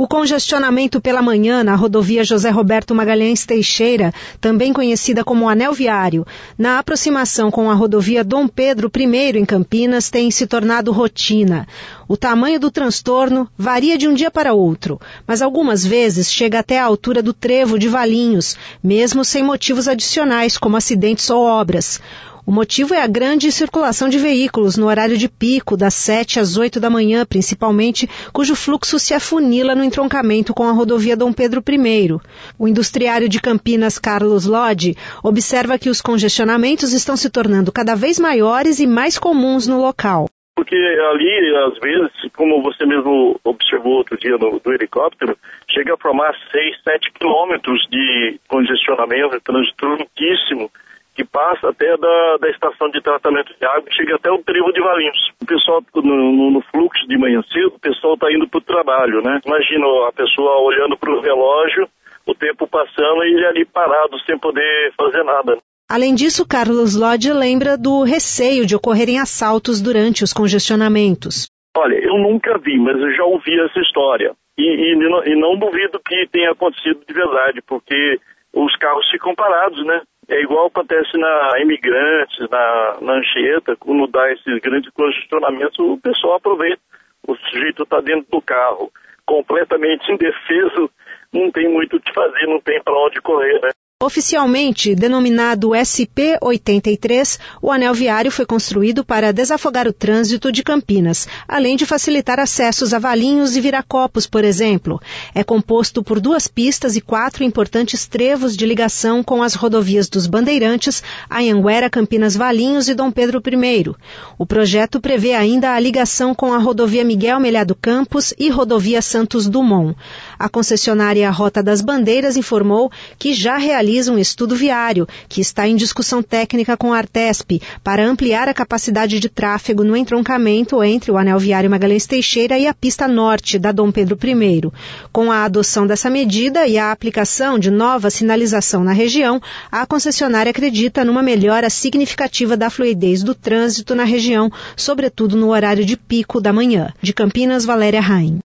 O congestionamento pela manhã na rodovia José Roberto Magalhães Teixeira, também conhecida como Anel Viário, na aproximação com a rodovia Dom Pedro I em Campinas, tem se tornado rotina. O tamanho do transtorno varia de um dia para outro, mas algumas vezes chega até a altura do trevo de Valinhos, mesmo sem motivos adicionais, como acidentes ou obras. O motivo é a grande circulação de veículos no horário de pico, das 7 às 8 da manhã, principalmente, cujo fluxo se afunila no entroncamento com a rodovia Dom Pedro I. O industriário de Campinas, Carlos Lodi, observa que os congestionamentos estão se tornando cada vez maiores e mais comuns no local. Porque ali, às vezes, como você mesmo observou outro dia do helicóptero, chega a formar 6, 7 quilômetros de congestionamento, trânsito longuíssimo, que passa até da estação de tratamento de água e chega até o trevo de Valinhos. O pessoal, no fluxo de manhã cedo, o pessoal está indo para o trabalho, né? Imagina a pessoa olhando para o relógio, o tempo passando e ele ali parado sem poder fazer nada. Além disso, Carlos Lodi lembra do receio de ocorrerem assaltos durante os congestionamentos. Olha, eu nunca vi, mas eu já ouvi essa história. E não duvido que tenha acontecido de verdade, porque os carros ficam parados, né? É igual acontece na Imigrantes, na Anchieta, quando dá esses grandes congestionamentos, o pessoal aproveita. O sujeito está dentro do carro, completamente indefeso, não tem muito o que fazer, não tem para onde correr, né? Oficialmente denominado SP-83, o anel viário foi construído para desafogar o trânsito de Campinas, além de facilitar acessos a Valinhos e Viracopos, por exemplo. É composto por 2 pistas e 4 importantes trevos de ligação com as rodovias dos Bandeirantes, Anhanguera, Campinas, Valinhos e Dom Pedro I. O projeto prevê ainda a ligação com a rodovia Miguel Melhado Campos e rodovia Santos Dumont. A concessionária Rota das Bandeiras informou que já realiza um estudo viário, que está em discussão técnica com a Artesp, para ampliar a capacidade de tráfego no entroncamento entre o Anel Viário Magalhães Teixeira e a pista norte da Dom Pedro I. Com a adoção dessa medida e a aplicação de nova sinalização na região, a concessionária acredita numa melhora significativa da fluidez do trânsito na região, sobretudo no horário de pico da manhã. De Campinas, Valéria Raim.